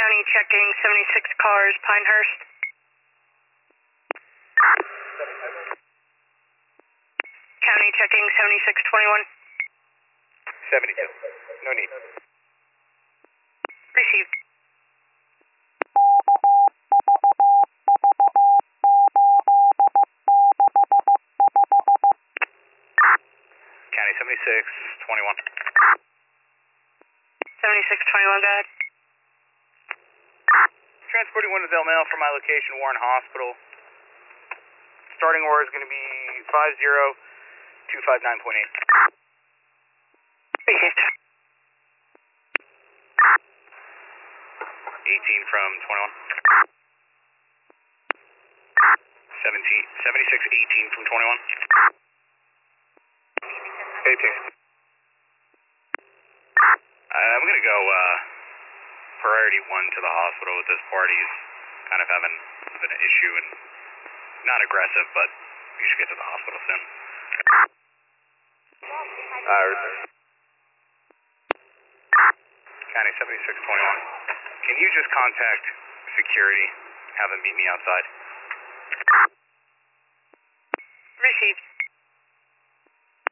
County checking 76 cars, Pinehurst. County checking 7621. 72. No need. Received. County 7621. 7621, go ahead. Transporting one to Del Mail from my location, Warren Hospital. Starting order is going to be 50259.8. Received. 18 from 21. 7618 from 21. 18. I'm going to go priority 1 to the hospital with this party. He's kind of having an issue and not aggressive, but we should get to the hospital soon. County 7621. Can you just contact security, have them meet me outside? Received.